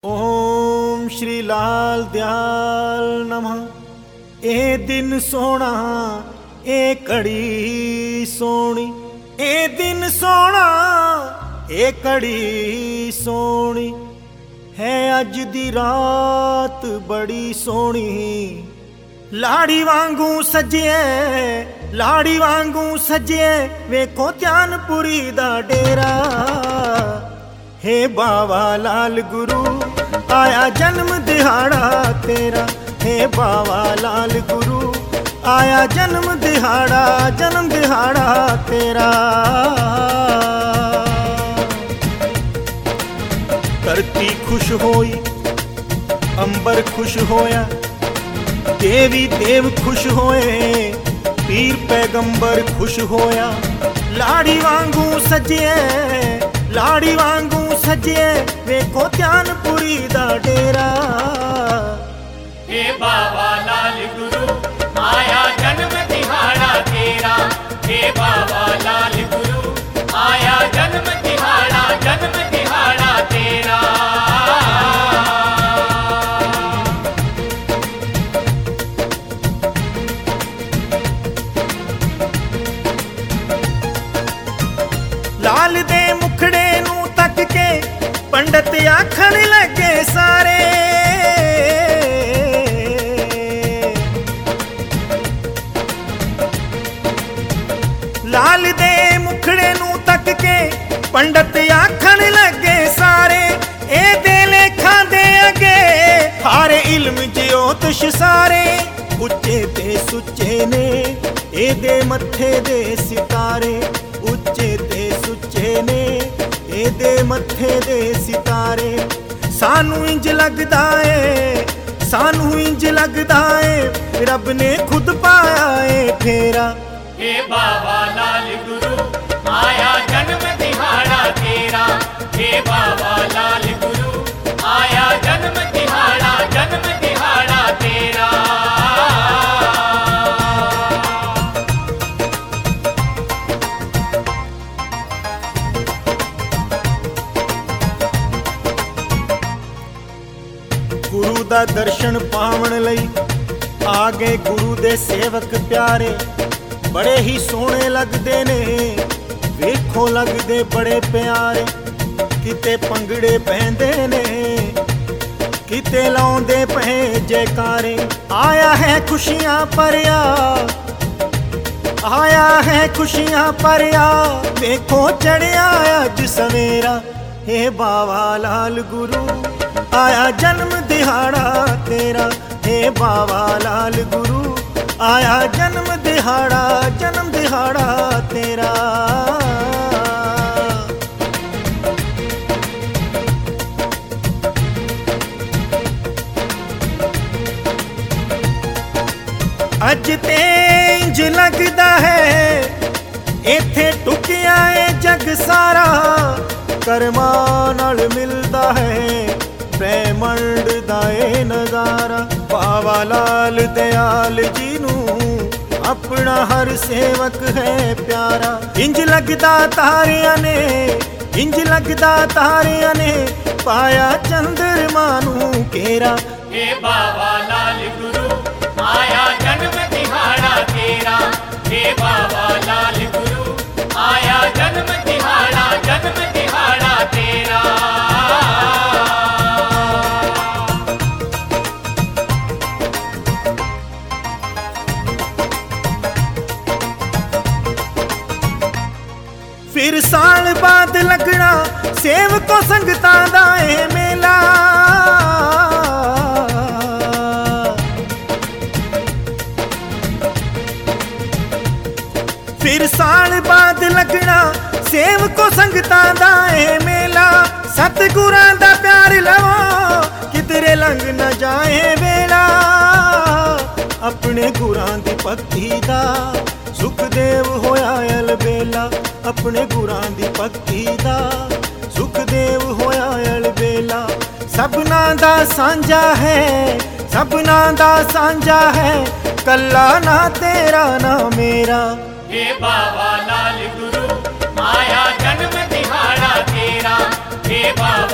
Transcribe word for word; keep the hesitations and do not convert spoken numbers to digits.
ओम श्री लाल दयाल नमः। ए दिन सोना ए कड़ी सोनी, ए दिन सोना ए कड़ी सोनी है, अज दी रात बड़ी सोनी। लाड़ी वांगू सजिए लाड़ी वांगू सजिए, वेखो ध्यानपुरी दा डेरा। हे बाबा लाल गुरु आया जन्म दिहाड़ा तेरा, हे बाबा लाल गुरु आया जन्म दिहाड़ा, जन्म दिहाड़ा तेरा। धरती खुश होई अंबर खुश होया, देवी देव खुश होए, पीर पैगंबर खुश होया। लाड़ी वांगू सजिए लाड़ी वांगू सजिए, वेखो ध्यानपुरी दा डेरा। हे बाबा लाल गुरु आया जन्म दिहाड़ा तेरा, हे बाबा लाल गुरु आया जन्म दिहाड़ा, जन्म दिहाड़ा तेरा। लाल दे मुखड़े नू तक के पंडित आखण लगे सारे, लाल दे मुखड़े नू तक के पंडित आखण लगे सारे। ए दे लेखा दे अगे हारे इल्म ज्योतिष सारे, उच्चे ते सुच्चे ने ए दे मत्थे दे सितारे, उच्चे ते सुच्चे ने ए दे मत्थे दे सितारे। सानू इंज लगदा ए सानू इंज लगदा ए, रब ने खुद पाया ए फेरा। हे बाबा लाल गुरु आया जन्म दिहाड़ा तेरा, हे बाबा लाल गुरु आया जन्म दिहाड़ा, जन्म दिहाड़ा तेरा। गुरु दा दर्शन पावन लई आ गए गुरु दे सेवक प्यारे। बड़े ही सोहणे लगदे ने, वेखो लगदे बड़े प्यारे। किते पंगड़े पैंदे ने, किते लाउंदे पए जयकारे। आया है खुशियां भरिया आया है खुशियां भरिया, वेखो चढ़िया अज सवेरा। हे बाबा लाल गुरु आया जन्म दिहाड़ा तेरा, हे बाबा लाल गुरु आया जन्म दिहाड़ा, जन्म दिहाड़ा तेरा। अज ते इंज लगदा है इत्थे टुकिया ए जग सारा, करमां नाल मिलदा है ब्रह्मंड दा ए नजारा। बाबा लाल दयाल जी नू अपना हर सेवक है प्यारा। इंज लगदा तारियां ने इंज लगदा तारियां ने, पाया चंद्रमा नू घेरा। हे बाबा लाल गुरु आया जन्म दिहाड़ा तेरा, हे बाबा लाल गुरु आया जन्म दिहाड़ा, जन्म दिहाड़ा तेरा। फिर साल बाद लगना सेवको संगतां दा ए मेला। फिर साल बाद लगना सेवको संगतां दा ए मेला। सतगुरां दा प्यार लवो किधरे लंघ न जाए वेला। अपने गुरां दी भक्ति दा सुखदेव होया अलबेला, अपने गुरां दी भक्ति दा सुखदेव होया अलबेला। सबना दा सांझा है सबना दा सांझा है, कल्ला ना तेरा ना मेरा। हे बाबा लाल गुरु आया जन्म दिहाड़ा तेरा, हे बाबा